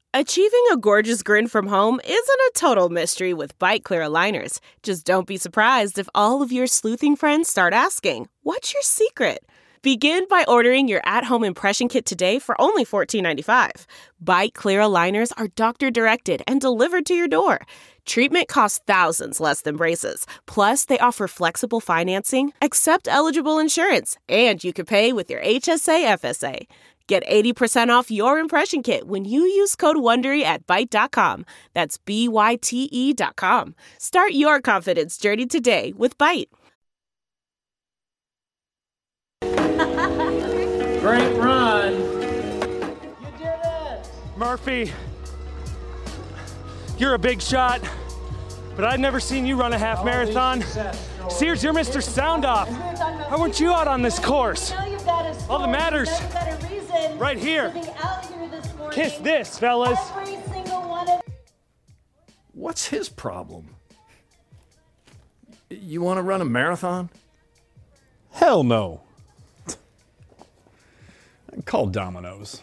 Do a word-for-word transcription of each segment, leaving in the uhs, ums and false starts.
Achieving a gorgeous grin from home isn't a total mystery with Byte Clear aligners. Just don't be surprised if all of your sleuthing friends start asking, "What's your secret?" Begin by ordering your at-home impression kit today for only fourteen ninety-five. Byte Clear aligners are doctor-directed and delivered to your door. Treatment costs thousands less than braces. Plus, they offer flexible financing, accept eligible insurance, and you can pay with your H S A F S A. Get eighty percent off your impression kit when you use code WONDERY at Byte dot com. That's B Y T E dot com. Start your confidence journey today with Byte. Great run. You did it. Murphy, you're a big shot, but I've never seen you run a half marathon. Sears, you're Mister Sound Off. Why weren't you out on this course? All that matters, right here. Kiss this, fellas. What's his problem? You want to run a marathon? Hell no. Call Domino's.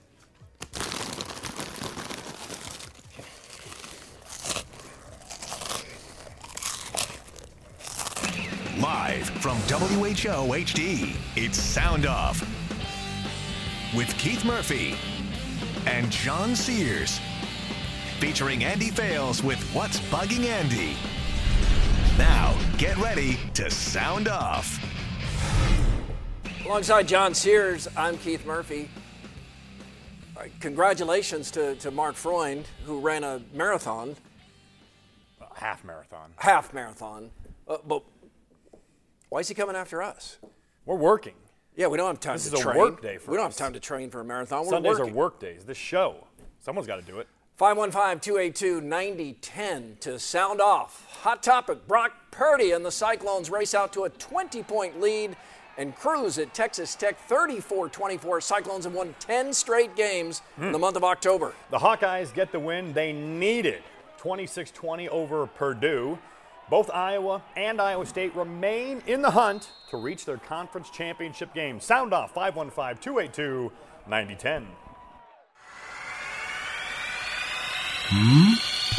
Live from W H O H D, it's Sound Off with Keith Murphy and John Sears, featuring Andy Fales with What's Bugging Andy. Now, get ready to sound off. Alongside John Sears, I'm Keith Murphy. All right, congratulations to, to Mark Freund, who ran a marathon. Uh, half marathon. Half marathon. Uh, but why is he coming after us? We're working. Yeah, we don't have time this to train. This is a work day for We us. don't have time to train for a marathon. We're Sundays working. are work days. This show. Someone's got to do it. five one five, two eight two, nine zero one zero to sound off. Hot topic, Brock Purdy and the Cyclones race out to a twenty-point lead and cruise at Texas Tech thirty-four twenty-four. Cyclones have won ten straight games mm. in the month of October. The Hawkeyes get the win they needed. twenty-six twenty over Purdue. Both Iowa and Iowa State remain in the hunt to reach their conference championship game. Sound off, five one five, two eight two, nine zero one zero. Hmm?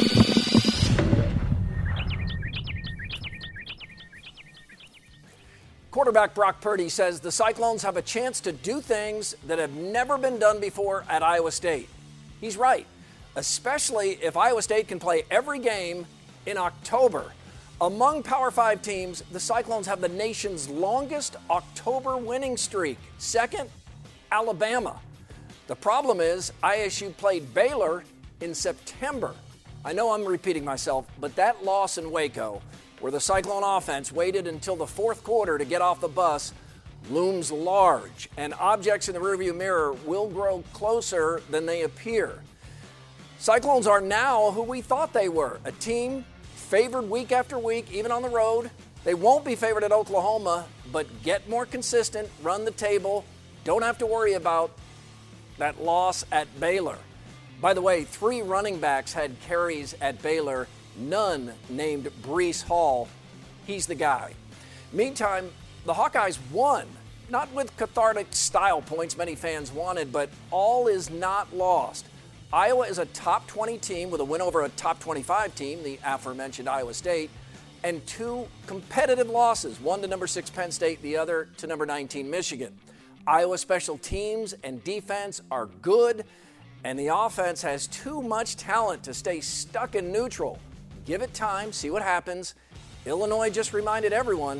Quarterback Brock Purdy says the Cyclones have a chance to do things that have never been done before at Iowa State. He's right, especially if Iowa State can play every game in October. Among Power Five teams, the Cyclones have the nation's longest October winning streak. Second, Alabama. The problem is I S U played Baylor in September. I know I'm repeating myself, but that loss in Waco, where the Cyclone offense waited until the fourth quarter to get off the bus, looms large, and objects in the rearview mirror will grow closer than they appear. Cyclones are now who we thought they were, a team favored week after week, even on the road. They won't be favored at Oklahoma, but get more consistent, run the table, don't have to worry about that loss at Baylor. By the way, three running backs had carries at Baylor, none named Breece Hall. He's the guy. Meantime, the Hawkeyes won, not with cathartic style points many fans wanted, but all is not lost. Iowa is a top twenty team with a win over a top twenty-five team, the aforementioned Iowa State, and two competitive losses, one to number six Penn State, the other to number nineteen Michigan. Iowa special teams and defense are good, and the offense has too much talent to stay stuck in neutral. Give it time, see what happens. Illinois just reminded everyone,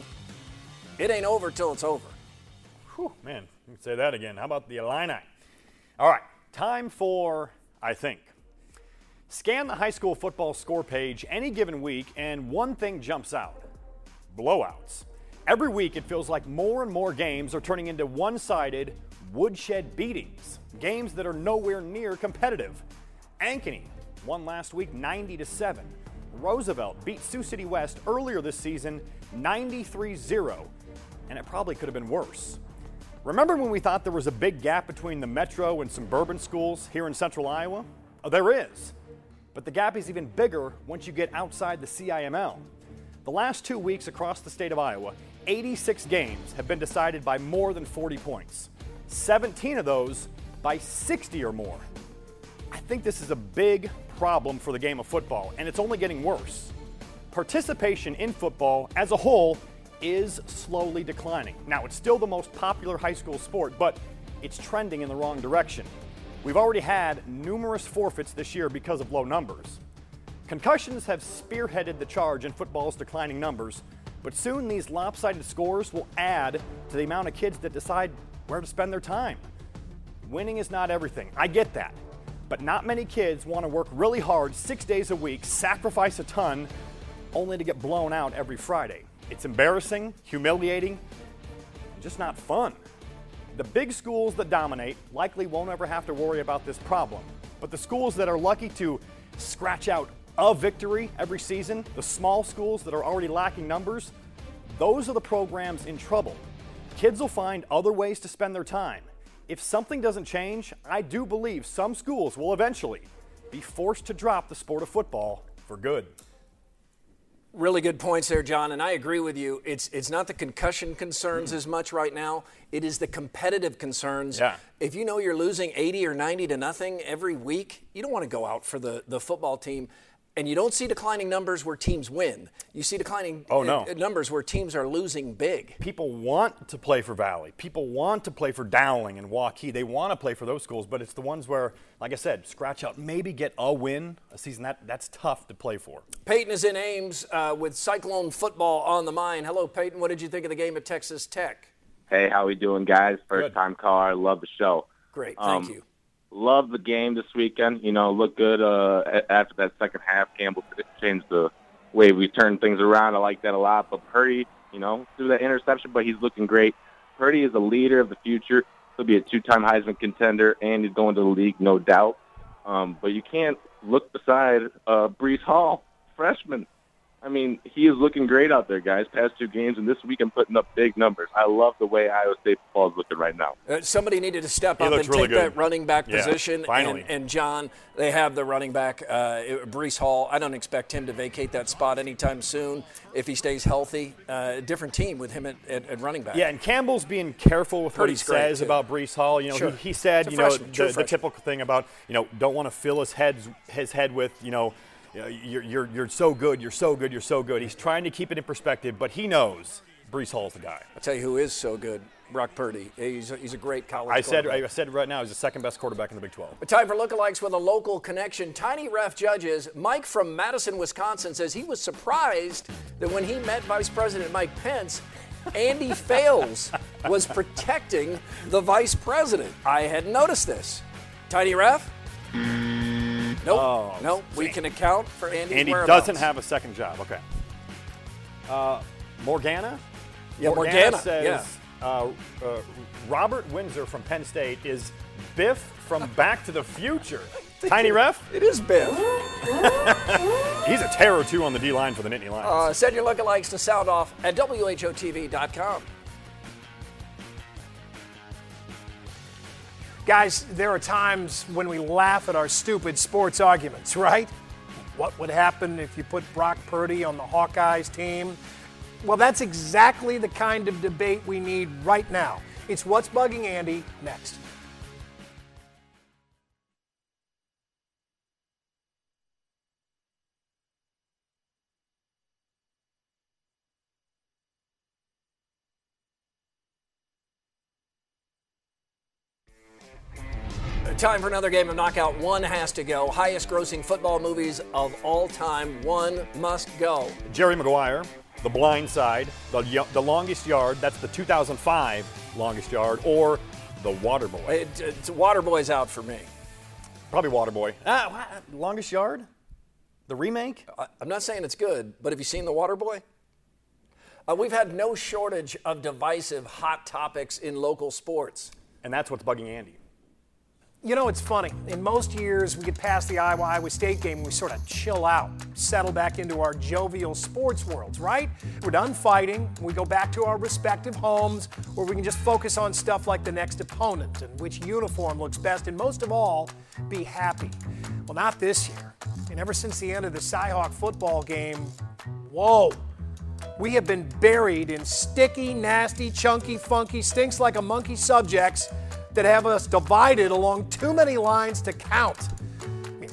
it ain't over till it's over. Whew, man, you can say that again. How about the Illini? All right, time for I think. Scan the high school football score page any given week, and one thing jumps out: blowouts. Every week, it feels like more and more games are turning into one-sided, woodshed beatings, games that are nowhere near competitive. Ankeny won last week ninety to seven. Roosevelt beat Sioux City West earlier this season ninety-three zero, and it probably could have been worse. Remember when we thought there was a big gap between the metro and suburban schools here in central Iowa? Oh, there is. But the gap is even bigger once you get outside the C I M L. The last two weeks across the state of Iowa, eighty-six games have been decided by more than forty points. seventeen of those by sixty or more. I think this is a big problem for the game of football, and it's only getting worse. Participation in football as a whole is slowly declining. Now, it's still the most popular high school sport, but it's trending in the wrong direction. We've already had numerous forfeits this year because of low numbers. Concussions have spearheaded the charge in football's declining numbers, but soon these lopsided scores will add to the amount of kids that decide where to spend their time. Winning is not everything. I get that. But not many kids want to work really hard six days a week, sacrifice a ton, only to get blown out every Friday. It's embarrassing, humiliating, just not fun. The big schools that dominate likely won't ever have to worry about this problem. But the schools that are lucky to scratch out a victory every season, the small schools that are already lacking numbers, those are the programs in trouble. Kids will find other ways to spend their time. If something doesn't change, I do believe some schools will eventually be forced to drop the sport of football for good. Really good points there, John, and I agree with you. It's it's not the concussion concerns as much right now. It is the competitive concerns. Yeah. If you know you're losing eighty or ninety to nothing every week, you don't want to go out for the, the football team. And you don't see declining numbers where teams win. You see declining oh, no. uh, numbers where teams are losing big. People want to play for Valley. People want to play for Dowling and Waukee. They want to play for those schools, but it's the ones where, like I said, scratch out, maybe get a win a season. That That's tough to play for. Peyton is in Ames uh, with Cyclone football on the mind. Hello, Peyton. What did you think of the game at Texas Tech? Hey, how we doing, guys? First time caller. Love the show. Great. Thank um, you. Love the game this weekend. You know, looked good uh, after that second half. Campbell changed the way we turned things around. I like that a lot. But Purdy, you know, threw that interception, but he's looking great. Purdy is a leader of the future. He'll be a two-time Heisman contender, and he's going to the league, no doubt. Um, but you can't look beside uh, Breece Hall, freshman. I mean, he is looking great out there, guys. Past two games, and this weekend putting up big numbers. I love the way Iowa State football is looking right now. Uh, somebody needed to step He up and really take good. that running back Yeah, position. finally. And, and, John, they have the running back, uh, Breece Hall. I don't expect him to vacate that spot anytime soon if he stays healthy. Uh, a different team with him at, at, at running back. Yeah, and Campbell's being careful with Purdy's what he says great, about Breece Hall. You know, Sure. he, he said, He's a you know, freshman, true the, the freshman. typical thing about, you know, don't want to fill his head his head with, you know, You're, you're, you're so good, you're so good, you're so good. He's trying to keep it in perspective, but he knows Breece Hall's the guy. I'll tell you who is so good, Brock Purdy. He's a, he's a great college I said, quarterback. I said right now he's the second best quarterback in the Big twelve. But time for lookalikes with a local connection. Tiny Ref Judges. Mike from Madison, Wisconsin says he was surprised that when he met Vice President Mike Pence, Andy Fales was protecting the Vice President. I hadn't noticed this. Tiny Ref? Nope. Oh, nope. We can account for Andy's Andy whereabouts. doesn't have a second job. Okay. Uh, Morgana? Yeah, Morgana, says yeah. uh, uh, Robert Windsor from Penn State is Biff from Back to the Future. Tiny Ref? It is Biff. He's a terror, too, on the D-line for the Nittany Lions. Uh, send your lookalikes to sound off at W H O T V dot com. Guys, there are times when we laugh at our stupid sports arguments, right? What would happen if you put Brock Purdy on the Hawkeyes team? Well, that's exactly the kind of debate we need right now. It's What's Bugging Andy next. Time for another game of Knockout. One has to go. Highest grossing football movies of all time. One must go. Jerry Maguire, The Blind Side, The, the Longest Yard, that's the two thousand five Longest Yard, or The Waterboy. It, it's Waterboy's out for me. Probably Waterboy. Ah, what? Longest Yard? The remake? I, I'm not saying it's good, but have you seen The Waterboy? Uh, we've had no shortage of divisive hot topics in local sports. And that's what's bugging Andy. You know, it's funny. In most years, we get past the Iowa-Iowa State game, we sort of chill out, settle back into our jovial sports worlds, right? We're done fighting. We go back to our respective homes where we can just focus on stuff like the next opponent and which uniform looks best, and most of all, be happy. Well, not this year. And ever since the end of the Cyhawk football game, whoa. We have been buried in sticky, nasty, chunky, funky, stinks like a monkey subjects that have us divided along too many lines to count.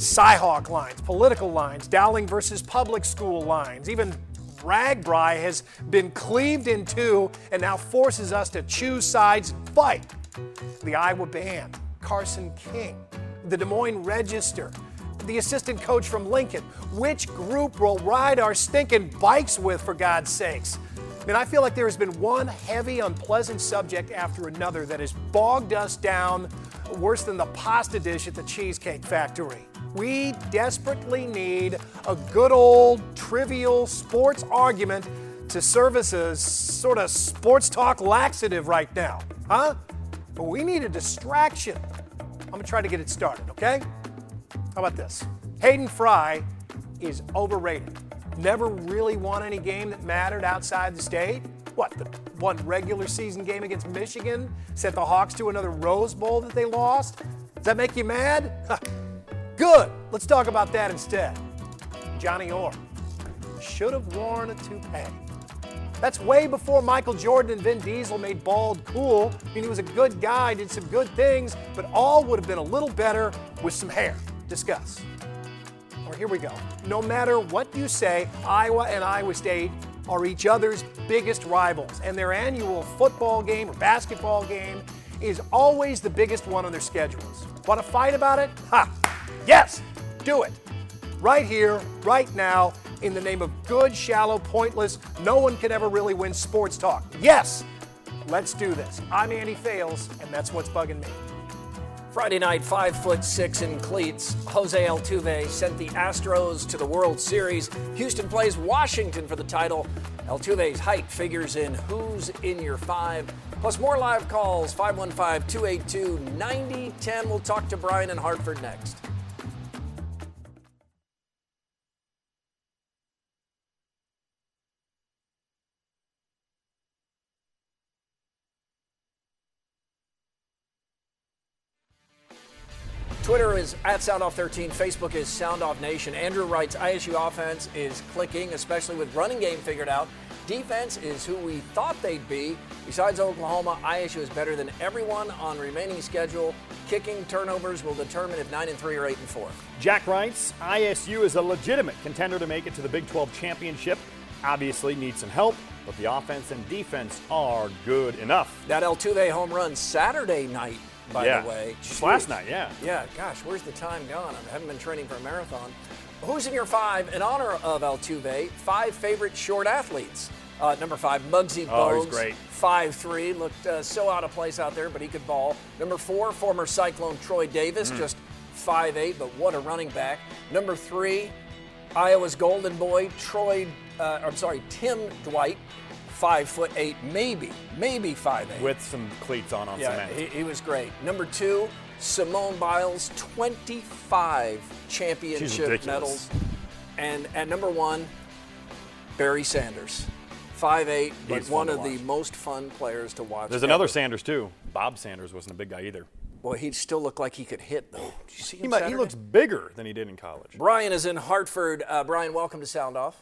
Cyhawk lines, political lines, Dowling versus public school lines, even RAGBRAI has been cleaved in two and now forces us to choose sides and fight. The Iowa Band, Carson King, the Des Moines Register, the assistant coach from Lincoln. Which group will ride our stinking bikes with, for God's sakes? I mean, I feel like there has been one heavy, unpleasant subject after another that has bogged us down worse than the pasta dish at the Cheesecake Factory. We desperately need a good old trivial sports argument to serve as a sort of sports talk laxative right now, huh? But we need a distraction. I'm gonna try to get it started, okay? How about this? Hayden Fry is overrated. Never really won any game that mattered outside the state. What, the one regular season game against Michigan sent the Hawks to another Rose Bowl that they lost? Does that make you mad? Good. Let's talk about that instead. Johnny Orr should have worn a toupee. That's way before Michael Jordan and Vin Diesel made bald cool. I mean, he was a good guy, did some good things, but all would have been a little better with some hair. Discuss. Or here we go. No matter what you say, Iowa and Iowa State are each other's biggest rivals, and their annual football game or basketball game is always the biggest one on their schedules. Want to fight about it? Ha! Yes! Do it! Right here, right now, in the name of good, shallow, pointless, no one can ever really win sports talk. Yes! Let's do this. I'm Andy Fales, and that's what's bugging me. Friday night, five foot six in cleats, Jose Altuve sent the Astros to the World Series. Houston plays Washington for the title. Altuve's height figures in Who's in Your Five. Plus more live calls, five one five, two eight two, nine zero one zero. We'll talk to Brian in Hartford next. Twitter is at SoundOff thirteen. Facebook is SoundOff Nation. Andrew writes, I S U offense is clicking, especially with running game figured out. Defense is who we thought they'd be. Besides Oklahoma, I S U is better than everyone on remaining schedule. Kicking turnovers will determine if nine and three or eight and four. Jack writes, I S U is a legitimate contender to make it to the Big twelve championship. Obviously needs some help, but the offense and defense are good enough. That Altuve home run Saturday night, by yeah. the way. Just last night, yeah. Yeah, gosh, where's the time gone? I haven't been training for a marathon. Who's in your five? In honor of Altuve, five favorite short athletes. Uh, number five, Muggsy Bogues. Oh, he's great. five three, looked uh, so out of place out there, but he could ball. Number four, former Cyclone Troy Davis, mm. just five eight, but what a running back. Number three, Iowa's golden boy, Troy, uh, I'm sorry, Tim Dwight. Five foot eight, maybe, maybe five eight. With some cleats on on yeah, cement. He, he was great. Number two, Simone Biles, twenty-five championship medals. And at number one, Barry Sanders, five eight, but He's one to of watch. the most fun players to watch. There's ever. another Sanders, too. Bob Sanders wasn't a big guy either. Well, he still looked like he could hit, though. Did you see him he, might, he Saturday? looks bigger than he did in college. Brian is in Hartford. Uh, Brian, welcome to Sound Off.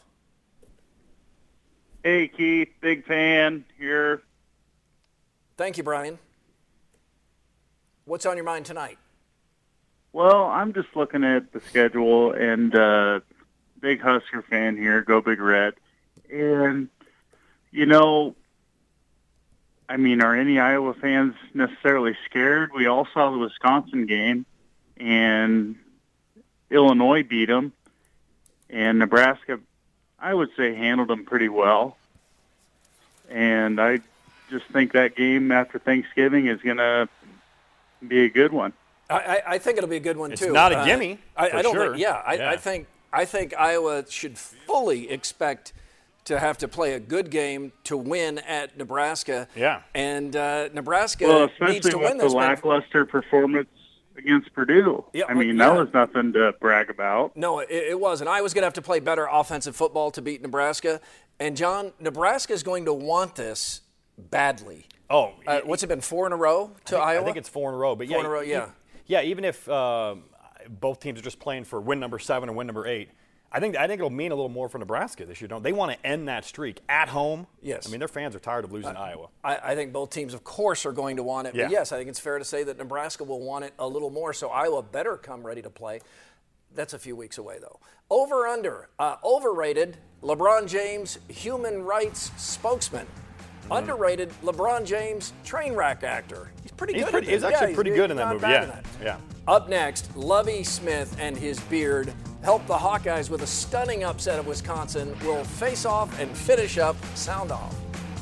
Hey, Keith, big fan here. Thank you, Brian. What's on your mind tonight? Well, I'm just looking at the schedule and uh, big Husker fan here, go Big Red. And, you know, I mean, are any Iowa fans necessarily scared? We all saw the Wisconsin game, and Illinois beat them, and Nebraska, I would say, handled them pretty well. And I just think that game after Thanksgiving is going to be a good one. I, I think it'll be a good one, it's too. It's not a gimme, uh, I, for I don't sure. think, yeah, I, yeah. I think I think Iowa should fully expect to have to play a good game to win at Nebraska. Yeah. And uh, Nebraska well, needs to with win the this. lackluster performance against Purdue. Yeah, I mean, yeah. that was nothing to brag about. No, it, it wasn't. Iowa's going to have to play better offensive football to beat Nebraska. And, John, Nebraska is going to want this badly. Oh. Uh, what's it been, four in a row to I think, Iowa? I think it's four in a row. But four yeah, in a row, yeah. Yeah, even if uh, both teams are just playing for win number seven and win number eight, I think I think it'll mean a little more for Nebraska this year. Don't they want to end that streak at home? Yes. I mean, their fans are tired of losing uh, to Iowa. I, I think both teams, of course, are going to want it. Yeah. But, yes, I think it's fair to say that Nebraska will want it a little more, so Iowa better come ready to play. That's a few weeks away, though. Over under, uh, overrated, LeBron James, human rights spokesman. Mm. Underrated, LeBron James, train wreck actor. He's pretty he's good pretty, at this. He's actually yeah, pretty he's, good in he's that movie, yeah. yeah. That. yeah. Up next, Lovie Smith and his beard helped the Hawkeyes with a stunning upset of Wisconsin. We'll face off and finish up Sound Off.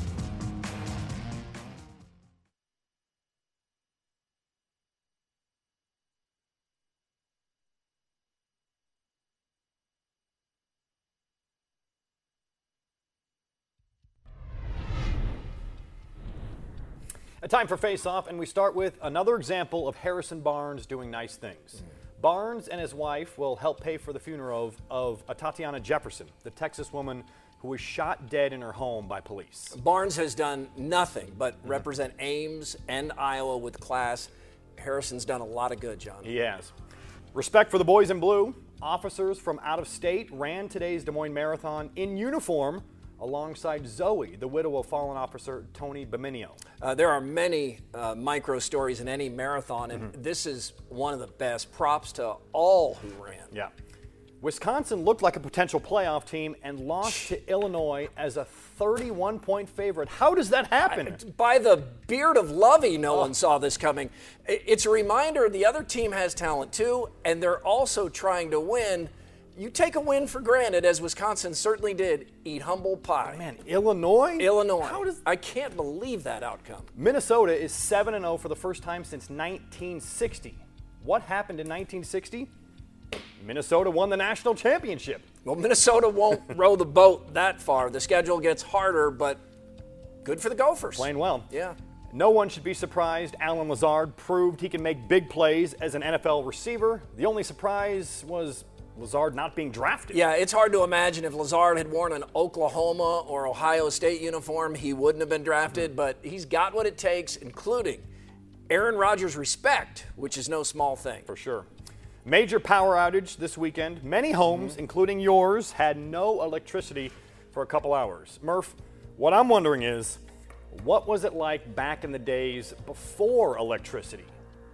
A time for Face Off, and we start with another example of Harrison Barnes doing nice things. Mm. Barnes and his wife will help pay for the funeral of, of a Tatiana Jefferson, the Texas woman who was shot dead in her home by police. Barnes has done nothing but mm-hmm. represent Ames and Iowa with class. Harrison's done a lot of good, John. He has. Respect for the boys in blue. Officers from out of state ran today's Des Moines Marathon in uniform alongside Zoe, the widow of fallen officer Tony Beminio. Uh, there are many uh, micro stories in any marathon, and mm-hmm. this is one of the best. Props to all who ran. Yeah. Wisconsin looked like a potential playoff team and lost to Illinois as a thirty-one point favorite. How does that happen? I, by the beard of Lovie, no oh. one saw this coming. It's a reminder the other team has talent too, and they're also trying to win. You take a win for granted, as Wisconsin certainly did. Eat humble pie. Oh, man, Illinois? Illinois. How does... I can't believe that outcome. Minnesota is seven and oh for the first time since nineteen sixty. What happened in nineteen sixty? Minnesota won the national championship. Well, Minnesota won't row the boat that far. The schedule gets harder, but good for the Gophers. Playing well. Yeah. No one should be surprised. Allen Lazard proved he can make big plays as an N F L receiver. The only surprise was Lazard not being drafted. Yeah, it's hard to imagine if Lazard had worn an Oklahoma or Ohio State uniform, he wouldn't have been drafted, but he's got what it takes, including Aaron Rodgers' respect, which is no small thing. For sure. Major power outage this weekend. Many homes, mm-hmm. including yours, had no electricity for a couple hours. Murph, what I'm wondering is, what was it like back in the days before electricity?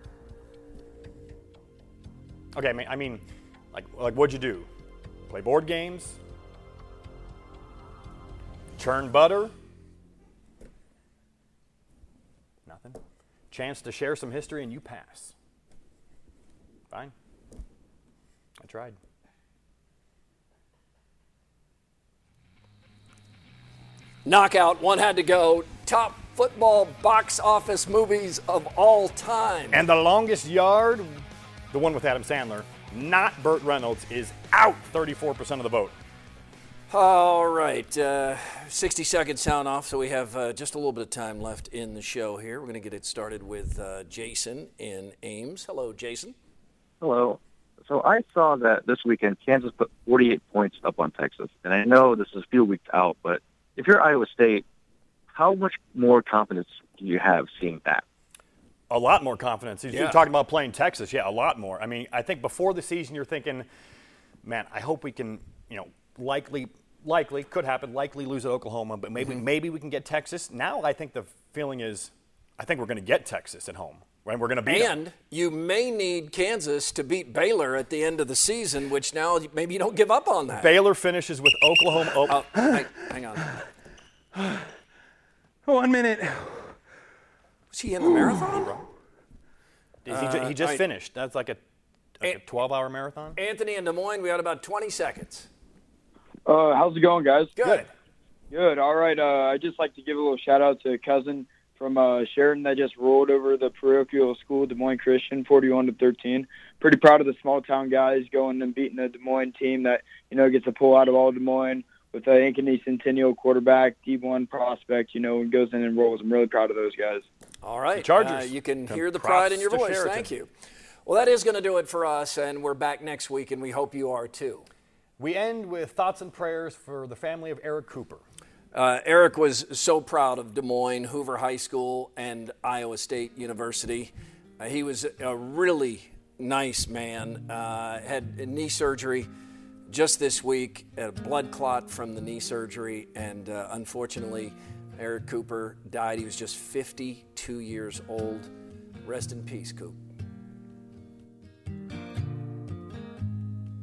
Okay, I mean, like, like what'd you do? Play board games? Churn butter? Nothing? Chance to share some history and you pass. Fine. I tried. Knockout, one had to go. Top football box office movies of all time. And the longest yard, the one with Adam Sandler, not Burt Reynolds, is out thirty-four percent of the vote. All right, uh, sixty seconds sound off, so we have uh, just a little bit of time left in the show here. We're going to get it started with uh, Jason in Ames. Hello, Jason. Hello. So I saw that this weekend Kansas put forty-eight points up on Texas, and I know this is a few weeks out, but if you're Iowa State, how much more confidence do you have seeing that? A lot more confidence. You're yeah. talking about playing Texas. Yeah, a lot more. I mean, I think before the season you're thinking, man, I hope we can, you know, likely, likely, could happen, likely lose at Oklahoma, but maybe, mm-hmm. maybe we can get Texas. Now I think the feeling is, I think we're going to get Texas at home. And we're going to beat And them. You may need Kansas to beat Baylor at the end of the season, which now maybe you don't give up on that. Baylor finishes with Oklahoma. Oh, oh hang, hang on. One minute. Was he in the marathon? He, uh, he just right. finished. That's like a, like a twelve-hour marathon. Anthony in Des Moines, we got about twenty seconds. Uh, how's it going, guys? Good. Good. All right. Uh, I'd just like to give a little shout-out to a cousin from uh, Sheridan that just rolled over the parochial school, Des Moines Christian, forty-one to thirteen. Pretty proud of the small-town guys going and beating the Des Moines team that, you know, gets a pull out of all Des Moines with the Ankeny Centennial quarterback, D one prospect, you know, and goes in and rolls. I'm really proud of those guys. All right. The Chargers. Uh, you can hear the pride in your voice. Sheraton. Thank you. Well, that is going to do it for us, and we're back next week, and we hope you are too. We end with thoughts and prayers for the family of Eric Cooper. Uh, Eric was so proud of Des Moines, Hoover High School, and Iowa State University. Uh, he was a really nice man. Uh, had knee surgery just this week, a blood clot from the knee surgery, and uh, unfortunately, Eric Cooper died. He was just fifty-two years old. Rest in peace, Coop.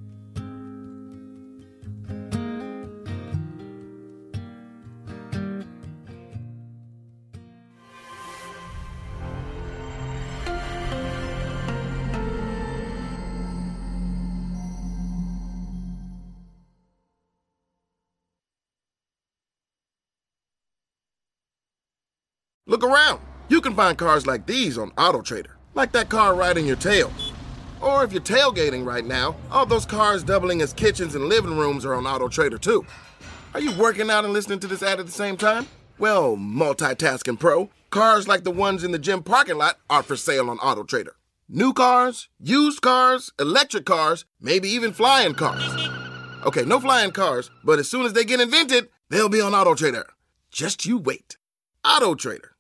Look around. You can find cars like these on AutoTrader, like that car riding your tail. Or if you're tailgating right now, all those cars doubling as kitchens and living rooms are on AutoTrader too. Are you working out and listening to this ad at the same time? Well, multitasking pro, cars like the ones in the gym parking lot are for sale on AutoTrader. New cars, used cars, electric cars, maybe even flying cars. Okay, no flying cars, but as soon as they get invented, they'll be on AutoTrader. Just you wait. AutoTrader.